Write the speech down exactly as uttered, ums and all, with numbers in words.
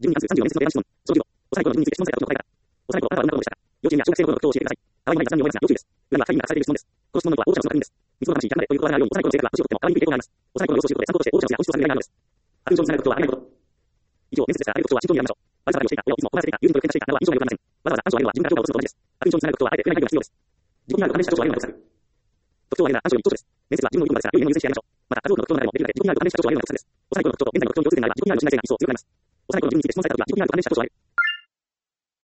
じゅうに関数さんじゅうよん面接の提案質問。小じゅうご、おさらい頃の順について質問されたことの答えから。おさらい頃あなたはどんなことでしたか。幼稚園や小学生の頃のことを教えてください。可愛いない雑談に思いますが、要注意です。裏には会議に明かされている質問です。この質問の意図は、応じ者の確認です。三つの話に至らないということはないように、おさらい頃の性格は年をとっても可愛いにくい傾向があります。おさらい頃の様子を知ることで参考として、応じ者や本質を探る狙いがあるのです。悪印象につながることはありがないこと。以上、面接でした。ある特徴は慎重にやりましょう。悪さがりをしていた、親をいつも怒らせていた、友人と喧嘩していたなどは印象が良くありません。わざわざ暗証を上げるのは自分から情報を移すのと同じです。悪印象につながることはあえて触れない配慮が必要です。自己にある関連した特徴を上げるのは得策。特徴を上げるなら暗証に一つです。面接は自分の読むまでですが、良い面を優先してやりましょう。また、数多くの特徴の中でもできるだけ自己にある関連した特徴を上げるのが得策です。おさらい頃の特徴と現在の特徴に共通点があれば、自己にある特徴に内在が一層強くなります。おさらい頃の順について質問されたときは、自己にある関連した特徴を上げる。